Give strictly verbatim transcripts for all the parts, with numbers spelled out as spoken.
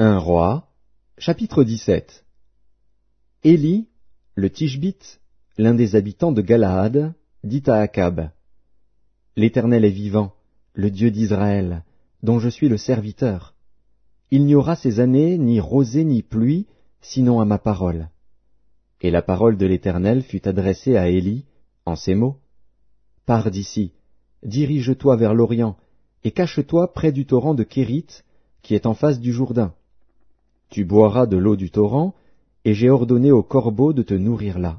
un Roi, chapitre dix-sept. Élie, le Tishbite, l'un des habitants de Galaad, dit à Akab: L'Éternel est vivant, le Dieu d'Israël, dont je suis le serviteur. Il n'y aura ces années ni rosée ni pluie, sinon à ma parole. Et la parole de l'Éternel fut adressée à Élie, en ces mots: Pars d'ici, dirige-toi vers l'Orient, et cache-toi près du torrent de Kérith, qui est en face du Jourdain. Tu boiras de l'eau du torrent, et j'ai ordonné aux corbeaux de te nourrir là.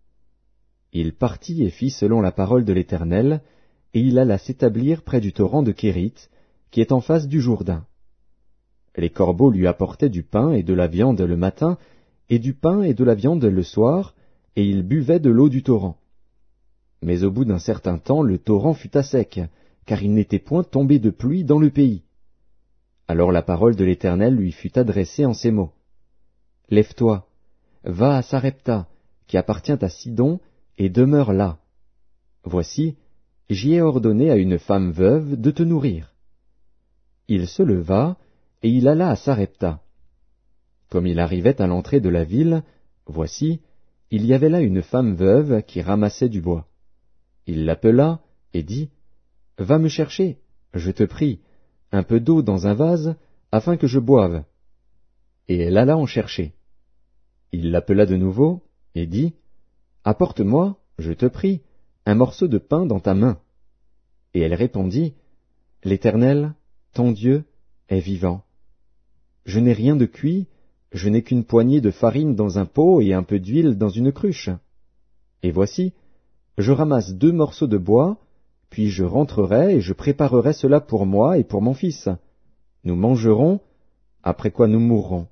Il partit et fit selon la parole de l'Éternel, et il alla s'établir près du torrent de Kérith, qui est en face du Jourdain. Les corbeaux lui apportaient du pain et de la viande le matin, et du pain et de la viande le soir, et il buvait de l'eau du torrent. Mais au bout d'un certain temps, le torrent fut à sec, car il n'était point tombé de pluie dans le pays. Alors la parole de l'Éternel lui fut adressée en ces mots: Lève-toi, va à Sarepta, qui appartient à Sidon, et demeure là. Voici, j'y ai ordonné à une femme veuve de te nourrir. Il se leva, et il alla à Sarepta. Comme il arrivait à l'entrée de la ville, voici, il y avait là une femme veuve qui ramassait du bois. Il l'appela et dit: Va me chercher, je te prie, un peu d'eau dans un vase, afin que je boive. Et elle alla en chercher. Il l'appela de nouveau et dit: Apporte-moi, je te prie, un morceau de pain dans ta main. Et elle répondit: L'Éternel, ton Dieu, est vivant. Je n'ai rien de cuit, je n'ai qu'une poignée de farine dans un pot et un peu d'huile dans une cruche. Et voici, je ramasse deux morceaux de bois, puis je rentrerai et je préparerai cela pour moi et pour mon fils. Nous mangerons, après quoi nous mourrons.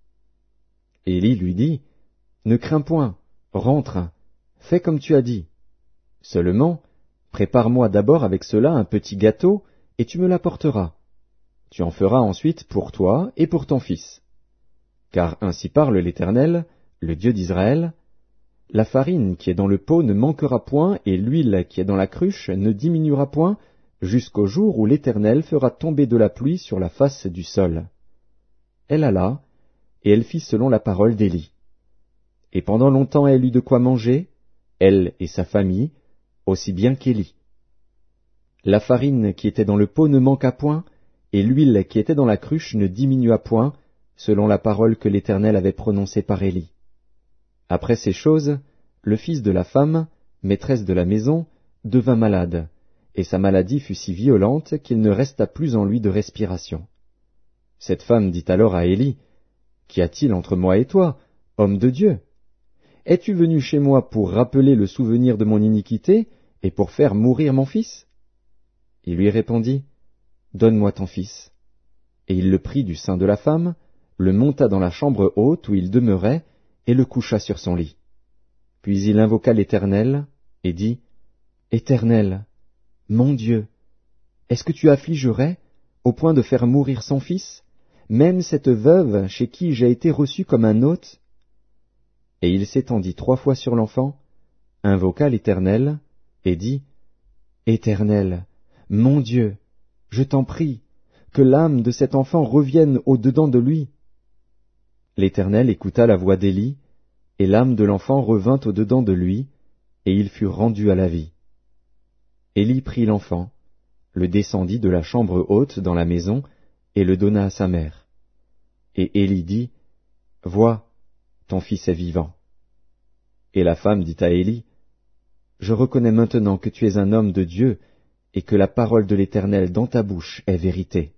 Élie lui dit: Ne crains point, rentre, fais comme tu as dit. Seulement, prépare-moi d'abord avec cela un petit gâteau, et tu me l'apporteras. Tu en feras ensuite pour toi et pour ton fils. Car ainsi parle l'Éternel, le Dieu d'Israël: La farine qui est dans le pot ne manquera point, et l'huile qui est dans la cruche ne diminuera point, jusqu'au jour où l'Éternel fera tomber de la pluie sur la face du sol. Elle alla, et elle fit selon la parole d'Élie. Et pendant longtemps elle eut de quoi manger, elle et sa famille, aussi bien qu'Élie. La farine qui était dans le pot ne manqua point, et l'huile qui était dans la cruche ne diminua point, selon la parole que l'Éternel avait prononcée par Élie. Après ces choses, le fils de la femme, maîtresse de la maison, devint malade, et sa maladie fut si violente qu'il ne resta plus en lui de respiration. Cette femme dit alors à Élie: Qu'y a-t-il entre moi et toi, homme de Dieu? Es-tu venu chez moi pour rappeler le souvenir de mon iniquité et pour faire mourir mon fils? Il lui répondit: Donne-moi ton fils. Et il le prit du sein de la femme, le monta dans la chambre haute où il demeurait, et le coucha sur son lit. Puis il invoqua l'Éternel, et dit: Éternel, mon Dieu, est-ce que tu affligerais, au point de faire mourir son fils, même cette veuve chez qui j'ai été reçu comme un hôte? Et il s'étendit trois fois sur l'enfant, invoqua l'Éternel, et dit: Éternel, mon Dieu, je t'en prie, que l'âme de cet enfant revienne au-dedans de lui. L'Éternel écouta la voix d'Élie, et l'âme de l'enfant revint au-dedans de lui, et il fut rendu à la vie. Élie prit l'enfant, le descendit de la chambre haute dans la maison, et le donna à sa mère. Et Élie dit: Vois, ton fils est vivant. Et la femme dit à Élie: Je reconnais maintenant que tu es un homme de Dieu, et que la parole de l'Éternel dans ta bouche est vérité.